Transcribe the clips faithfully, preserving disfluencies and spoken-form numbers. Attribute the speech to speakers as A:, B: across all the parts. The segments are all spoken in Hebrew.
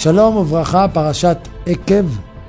A: שלום וברכה, פרשת עקב.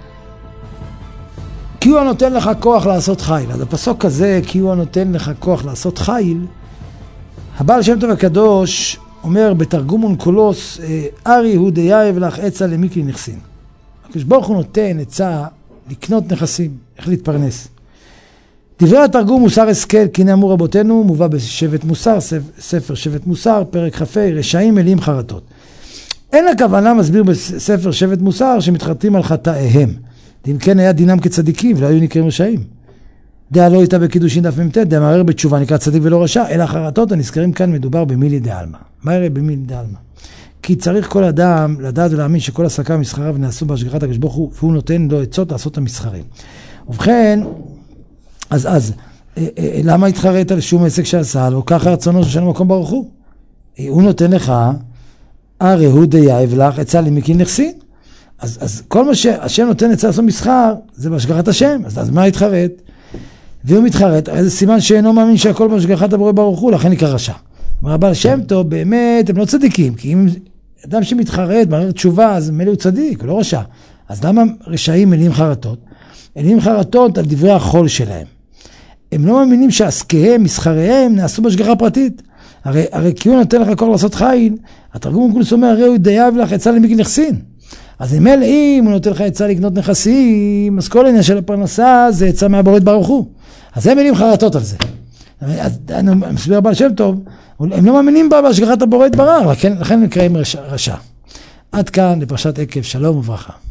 A: כי הוא הנותן לך כוח לעשות חיל. אז הפסוק הזה, כי הוא הנותן לך כוח לעשות חיל, הבעל שם טוב הקדוש אומר בתרגום אונקולוס, ארי הוא דייב לך עצה למיקי נכסין. הקדוש ברוך הוא נותן עצה לקנות נכסים, איך להתפרנס. דברי התרגום מוסר השכל, כי נאמרו רבותינו, מובא בשבט מוסר, ספר שבט מוסר, פרק חפי, רשעים מלאים חרטות. אין הכוונה מסביר בספר שבט מוסר שמתחרטים על חטאיהם. אם כן היה דינם כצדיקים ולא היו נקראים רשעים. דעה לא הייתה בקידושין דף ממתת, דעה מערער בתשובה נקרא צדיק ולא רשע, אלא חרטות הנזכרים כאן מדובר במילי דעלמא. מה יראה במילי דעלמא? כי צריך כל אדם לדעת ולהאמין שכל עסקיו ומסחריו נעשו בהשגחת הקדוש ברוך הוא, והוא נותן לו עצות לעשות את המסחרים. ובכן, אז אז, למה התחרט על שום עסק שעשה לו? ככה רצונו של המקום ברוך הוא. הוא נותן לך, הרי הוא דייב לך עצה למיקי נכסין. אז, אז כל מה שהשם נותן עצה לעשות מסחר, זה בהשגחת השם. אז, אז מה התחרט? והוא מתחרט, הרי זה סימן שאינו מאמין שהכל בהשגחת הבורא ברוך הוא, לכן נקרא רשע. אומר הבעל שם טוב, באמת, הם לא צדיקים, כי אם אדם שמתחרט, מערער תשובה, אז מלא הוא צדיק, הוא לא רשע. אז למה רשעים מלאים חרטות? מלאים חרטות על דברי החול שלהם. הם לא מאמינים שעסקיהם, מסחריהם, נעשו בהשגחה פרטית. הרי, הרי כי הוא נותן לך כוח לעשות חיל, התרגום אונקולוס אומר, הרי הוא דייב לך עצה למיקי נכסין. אז אם אלה, אם הוא נותן לך עצה לקנות נכסים, אז כל העניין של הפרנסה זה עצה מהבורא ברוך הוא. אז הם מלאים חרטות על זה. אז אני מסביר הבעל שם טוב, הם לא מאמינים בה בהשגחת הבורא יתברך, לכן, לכן נקראים רשע. עד כאן לפרשת עקב, שלום וברכה.